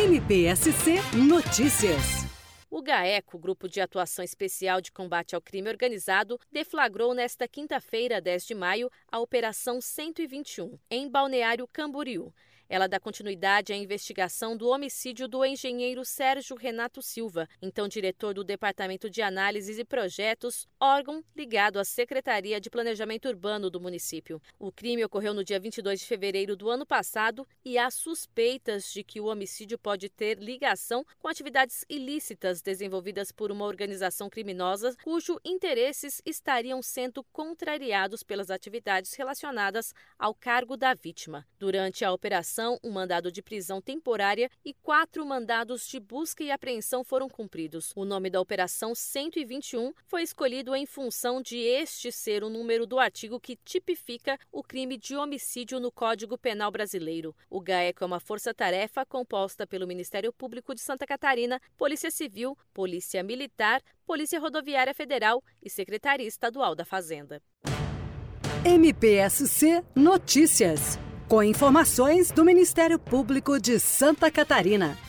MPSC Notícias. O GAECO, Grupo de Atuação Especial de Combate ao Crime Organizado, deflagrou nesta quinta-feira, 10 de maio, a Operação 121, em Balneário Camboriú. Ela dá continuidade à investigação do homicídio do engenheiro Sérgio Renato Silva, então diretor do Departamento de Análises e Projetos, órgão ligado à Secretaria de Planejamento Urbano do município. O crime ocorreu no dia 22 de fevereiro do ano passado e há suspeitas de que o homicídio pode ter ligação com atividades ilícitas desenvolvidas por uma organização criminosa cujos interesses estariam sendo contrariados pelas atividades relacionadas ao cargo da vítima. Durante a operação, um mandado de prisão temporária e 4 mandados de busca e apreensão foram cumpridos. O nome da Operação 121 foi escolhido em função de este ser o número do artigo que tipifica o crime de homicídio no Código Penal brasileiro. O GAECO é uma força-tarefa composta pelo Ministério Público de Santa Catarina, Polícia Civil, Polícia Militar, Polícia Rodoviária Federal e Secretaria Estadual da Fazenda. MPSC Notícias. Com informações do Ministério Público de Santa Catarina.